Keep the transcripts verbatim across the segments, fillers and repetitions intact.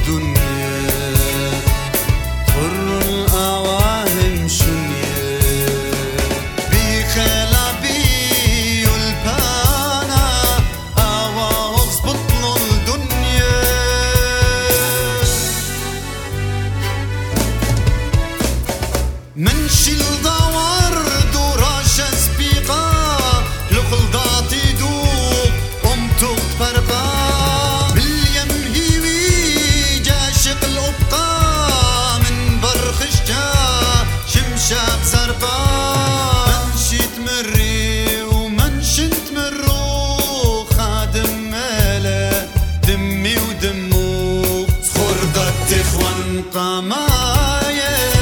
منشي الدوار دوراش سبيقا لخلضاتي دوب أمتو فرقا باليم هيوي جاشق الأبقى من برخشجا شمشاق زرقا منشي تمري ومنشي تمرو خادم مالا دمي ودمو خردت إخوان قمايا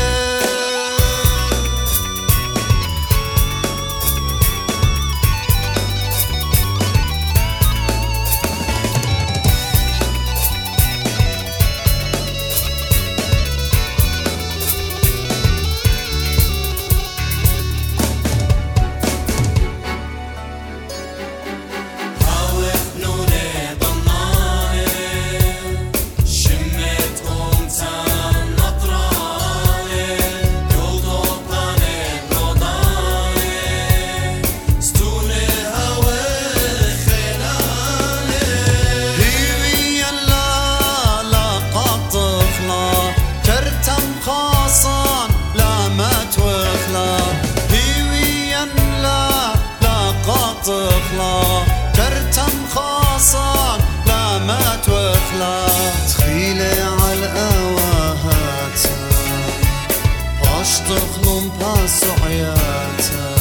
تخلى ترتم خاصا لا ما توخلى تخيلي عالقواهاتا باش تخلم باس عياتا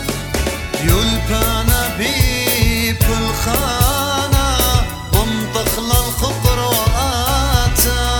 يلبانا بيب الخانة هم تخلى الخضر وآتا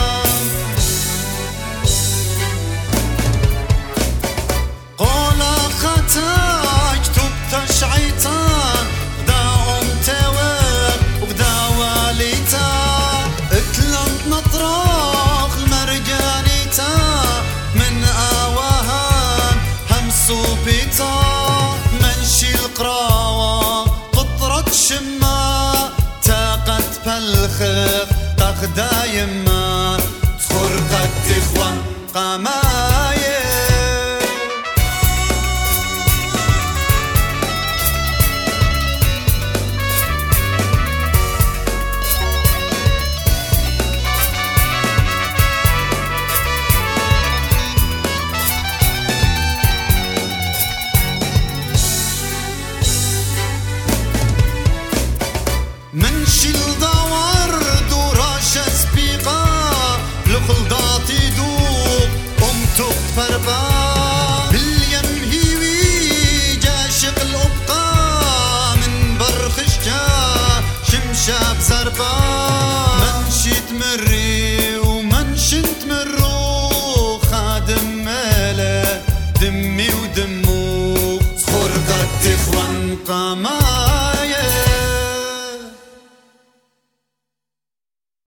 قولا خطاك تبتش عيطان غدا أمتوك وغدا واليتا اتلمت نطراخ المرجانيتا من آواهان همسو بيتا منشي القراوة قطرة شما تاقت بالخف تاخدا يما تخرقت إخوان قاما